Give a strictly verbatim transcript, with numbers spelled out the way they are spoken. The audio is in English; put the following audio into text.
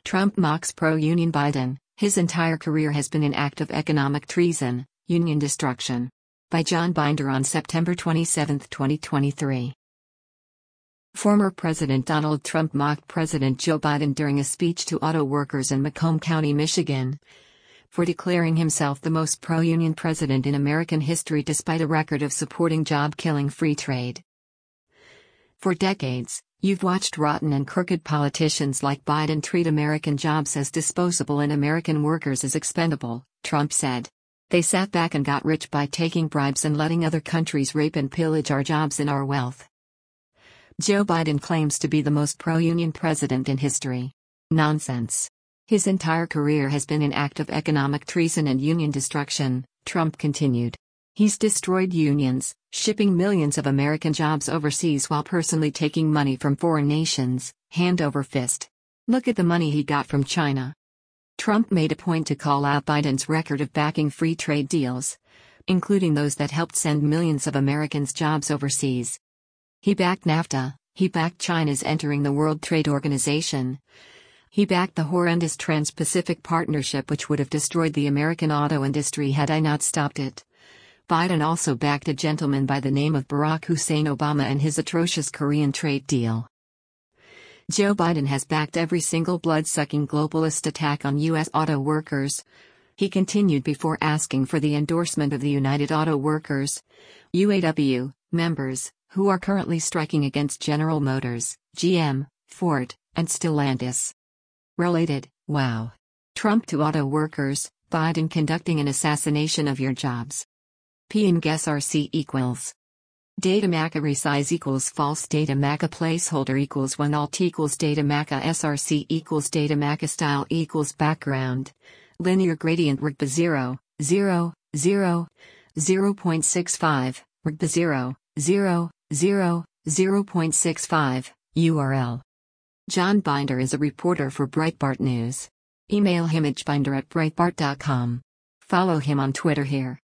Trump mocks pro-union Biden. His entire career has been an act of economic treason, union destruction. By John Binder on September twenty-seventh, twenty twenty-three. Former President Donald Trump mocked President Joe Biden during a speech to auto workers in Macomb County, Michigan, for declaring himself the most pro-union president in American history despite a record of supporting job-killing free trade. For decades, you've watched rotten and crooked politicians like Biden treat American jobs as disposable and American workers as expendable, Trump said. They sat back and got rich by taking bribes and letting other countries rape and pillage our jobs and our wealth. Joe Biden claims to be the most pro-union president in history. Nonsense. His entire career has been an act of economic treason and union destruction, Trump continued. He's destroyed unions, shipping millions of American jobs overseas while personally taking money from foreign nations, hand over fist. Look at the money he got from China. Trump made a point to call out Biden's record of backing free trade deals, including those that helped send millions of Americans jobs overseas. He backed NAFTA, he backed China's entering the World Trade Organization. He backed the horrendous Trans-Pacific Partnership, which would have destroyed the American auto industry had I not stopped it. Biden also backed a gentleman by the name of Barack Hussein Obama and his atrocious Korean trade deal. Joe Biden has backed every single blood-sucking globalist attack on U S auto workers. He continued before asking for the endorsement of the United Auto Workers, U A W, members, who are currently striking against General Motors, G M, Ford, and Stellantis. Related, wow. Trump to auto workers, Biden conducting an assassination of your jobs. P and guess R C equals. Data maca resize equals false data maca placeholder equals one alt equals data maca src equals data maca style equals background. Linear gradient rigba zero, zero, zero, zero point six five, rigba zero, zero, zero, zero point six five, U R L. John Binder is a reporter for Breitbart News. Email him at binder at breitbart dot com. Follow him on Twitter here.